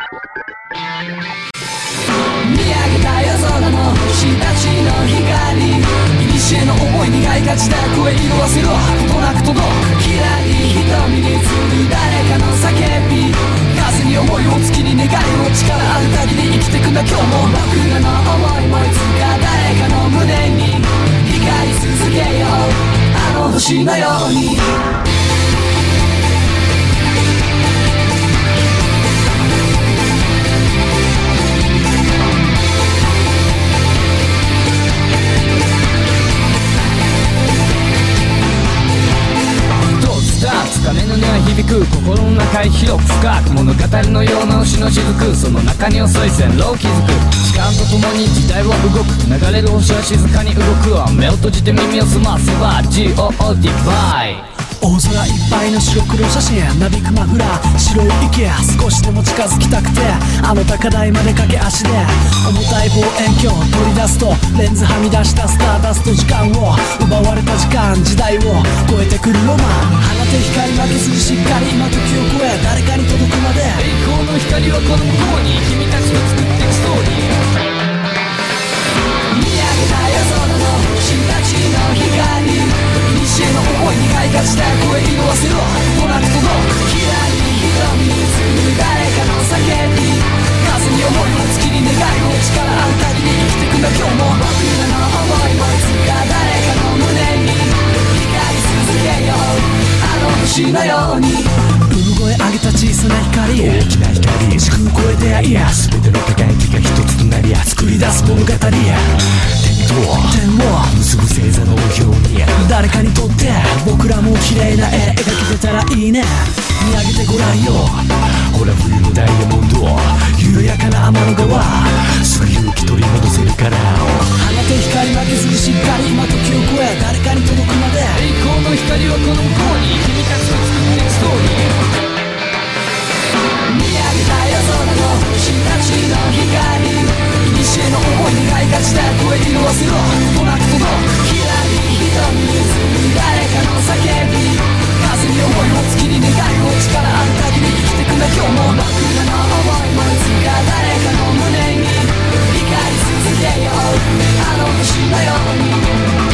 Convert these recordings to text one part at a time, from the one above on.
見上げた夜空の星たちの光、古の思い苦いがちだ声色あせろことなく届くきらり瞳に映る誰かの叫び、風に思いを月に願いを力ある限り生きてくんだ今日も。僕らの思いもいつか誰かの胸に光り続けようあの星のように。鐘の音は響く心の中へ広く深く物語のような星の雫、その中に遅い線路を築く。時間とともに時代は動く、流れる星は静かに動く。目を閉じて耳を澄ませば GOD バイ。大空いっぱいの白黒写真なびくマフラー白い息少しでも近づきたくてあの高台まで駆け足で重たい望遠鏡取り出すとレンズはみ出したスターダスト時間を奪われた時間時代を超えてくるロマン放て光負けずにしっかり今時を超え誰かに届くまで栄光の光はこの向こうに君たちと作っていくストーリー。見上げた夜空の星たちの光、古の思いに買いがちだ声色あせろとなく届くきらり瞳に映る誰かの叫び、風に思いを月に願いを力ある限り生きてくんだ今日も。僕らの思いもいつか誰かの胸に光り続けようあの星のように。産声上げた小さな光大きな光時空超えていや全ての輝きが一つとなり作り出す物語点を結ぶ星座のように誰かにとって僕らも綺麗な絵描けてたらいいね。見上げてごらんよほら冬のダイヤモンド緩やかな天の川すぐ勇気取り戻せるから放て光負けずにしっかり今時を超え誰かに届くまで栄光の光はこの向こうに君たちと作っていくストーリー。見上げた夜空の星たちの光、古の思いに買いがちだ声色あせろとなく届くきらり瞳に映る誰かの叫び、風に思いを月に願いを力ある限り生きてくんだ今日も。僕らの思いもいつか誰かの胸に光り続けようあの星のように。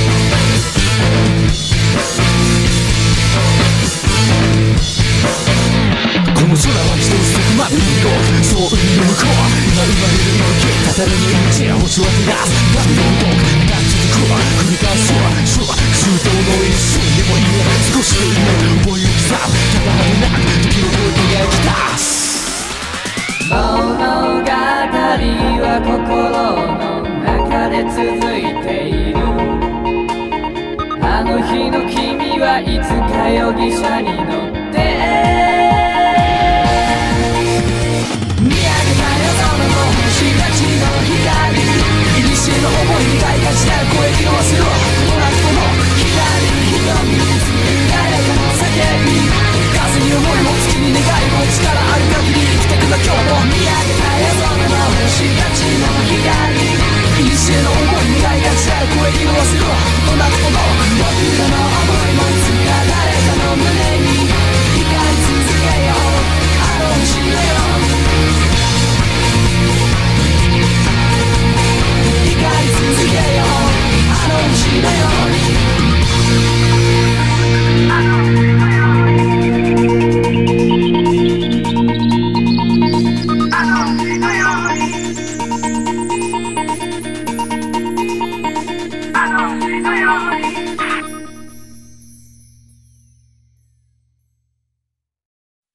この空は一つまで見ろそう海の向こう今生まれる息たたる命星を照らすバビロンドークが続く繰り返す空空洞の一瞬でもいいね少しでいいね思いを刻むただはなく時を超えて描き出す物語は心の中で続いている。あの日の君はいつか容疑者に乗って